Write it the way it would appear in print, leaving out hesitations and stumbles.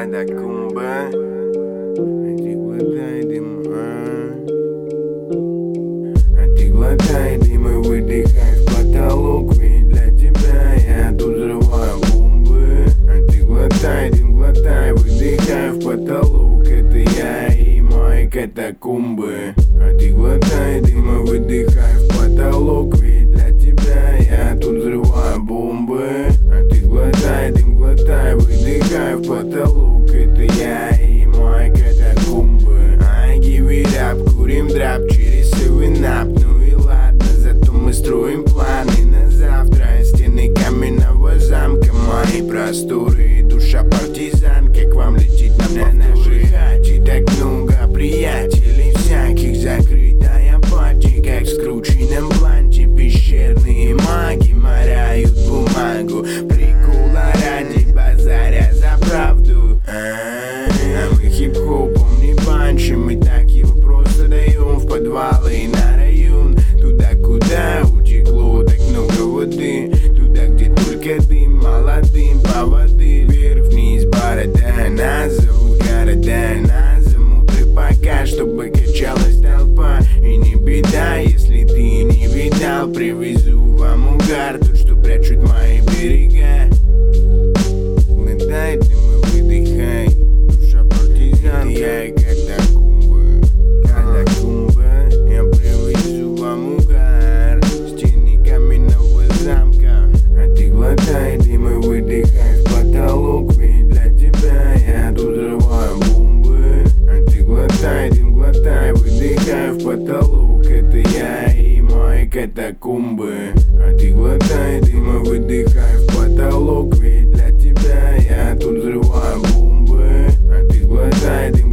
Катакумба, ты глотай дым, ты глотай дым и выдыхай в потолок. Ведь для тебя я тут взрываю бомбы. Ты глотай дым, глотай, выдыхай в потолок. Это я и мои катакумбы. Ты глотай дым и выдыхай в потолок. Ведь для тебя я тут взрываю бомбы. Ты глотай дым, глотай, выдыхай в потолок. Это я и мои катакумбы. I give it up, курим драп через 7-Up. Ну и ладно, зато мы строим планы на завтра. Стены каменного замка, мои просторы, душа партизанка. К вам летит на нашей хате так много приятелей всяких. Закрытая пати, как в скрученном бланте. Пещерные маги моряют бумагу. Прикола ради базаря за правду. А мы хип-хопом не банчим, мы так его просто даем в подвалы и на район. Туда, куда утекло так много воды. Туда, где только дым, молодым поводырь. Вверх-вниз борода, нас зовут города. Нас зовут рыбака, чтобы качалась толпа. И не беда, если ты не видал. Привезу вам угар, тот, что прячут мои берега. Глотай дым и выдыхай, душа партизанка. Я и катакумба, катакумба. Я привезу вам угар, стены каменного замка. Ты глотай дым и выдыхай в потолок. Ведь для тебя я тут взрываю бомбы. Ты глотай дым, глотай, выдыхай в потолок. Это я и мои катакумбы. Ты глотай дым и выдыхай в потолок. Ведь для тебя я тут взрываю бомбы. Ты глотай дым,